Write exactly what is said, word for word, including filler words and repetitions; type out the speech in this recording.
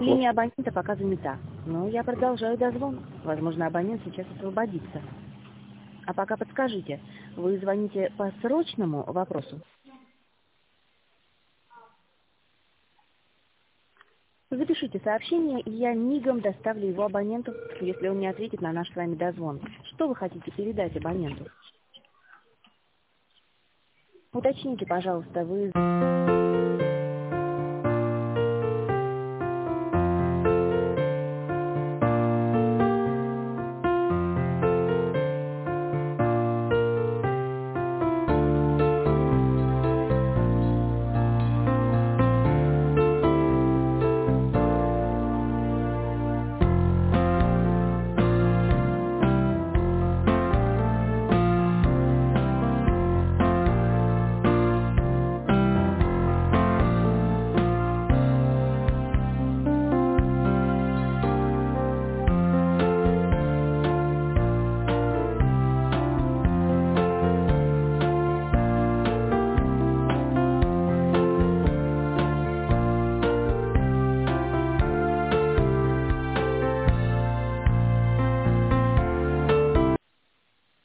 Линия абонента пока занята, но я продолжаю дозвон. Возможно, абонент сейчас освободится. А пока подскажите, вы звоните по срочному вопросу? Запишите сообщение, и я мигом доставлю его абоненту, если он не ответит на наш с вами дозвон. Что вы хотите передать абоненту? Уточните, пожалуйста, вы...